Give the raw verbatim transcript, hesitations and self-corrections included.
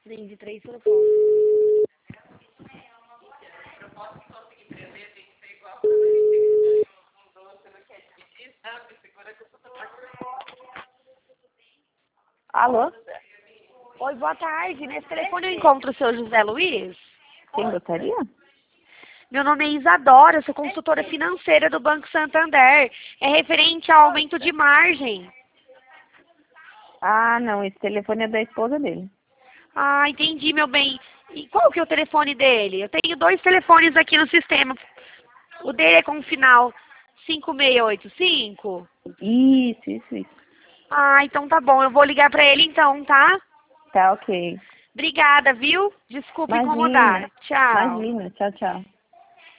Nem de três telefones. Alô? Oi, boa tarde. Nesse telefone eu encontro o seu José Luiz. Quem gostaria? Meu nome é Isadora, sou consultora financeira do Banco Santander. É referente ao aumento de margem. Ah, não, esse telefone é da esposa dele. Ah, entendi, meu bem. E qual que é o telefone dele? Eu tenho dois telefones aqui no sistema. O dele é com o final cinco seis oito cinco. Isso, isso, isso. Ah, então tá bom. Eu vou ligar pra ele então, tá? Tá ok. Obrigada, viu? Desculpe Imagina, incomodar. Tchau. imagina. Tchau, tchau.